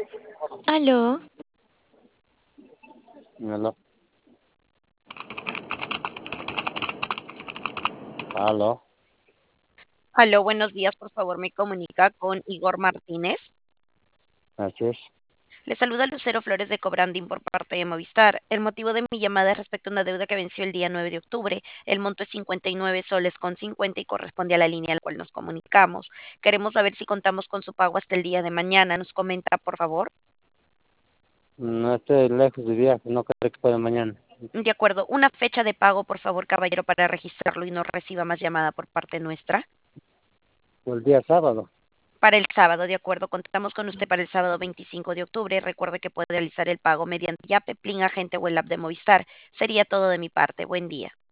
Aló, Aló, aló, Aló, buenos días, por favor, me comunica con Igor Martínez. así es. Le saluda Lucero Flores de Cobranding por parte de Movistar. El motivo de mi llamada es respecto a una deuda que venció el día 9 de octubre. El monto es 59 soles con 50 y corresponde a la línea a la cual nos comunicamos. Queremos saber si contamos con su pago hasta el día de mañana. ¿Nos comenta, por favor? No estoy lejos de viaje, no creo que pueda mañana. De acuerdo, una fecha de pago, por favor, caballero, para registrarlo y no reciba más llamada por parte nuestra. O el día sábado. Para el sábado, de acuerdo, contamos con usted para el sábado 25 de octubre. Recuerde que puede realizar el pago mediante Yape, Plin Agente o el app de Movistar. Sería todo de mi parte. Buen día.